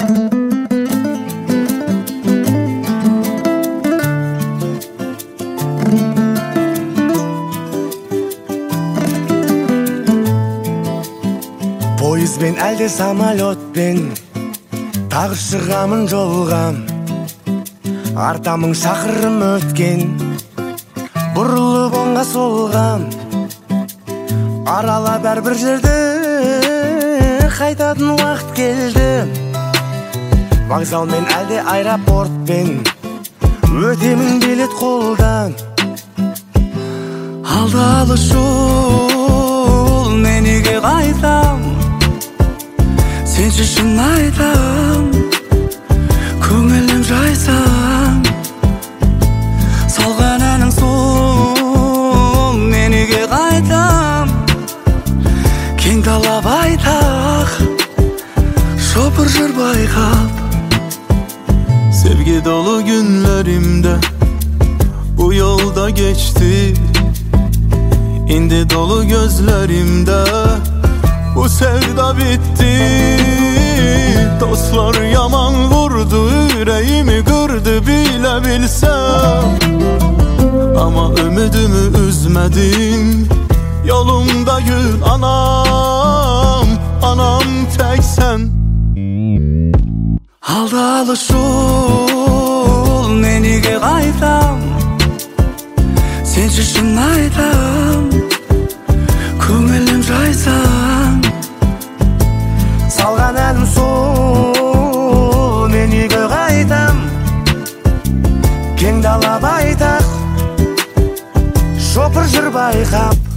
Пойызбен әлде самолетпен тағы шығамын жолға, артамың шақырым өткен, бұрылып оңға солға, арала бәрбір жерді қайтатын уақыт келді. Вокзалмен әлде аэропортпен өтемін билет қолдан, алды алыс жол, мен үйге қайтам. Сенші шын айтам, көңілім жайсам, салған әнің сол, мен үйге қайтам. Кең дала байтақ, шопыр жыр байқап. Sevgi dolu günlerimde bu yolda geçti, indi dolu gözlerimde bu sevda bitti. Dostlar yaman vurdu, yüreğimi kırdı bile bilsem, ama ümidimi üzmedim. Yolumda gül anam, anam tek sen. Aldı alış jol, men үйге қайтам. Сенші шын айтам, көңілім жайсам, салған әнім сол, мен үйге қайтам. Кең дала байтақ, шопыр жыр байқап.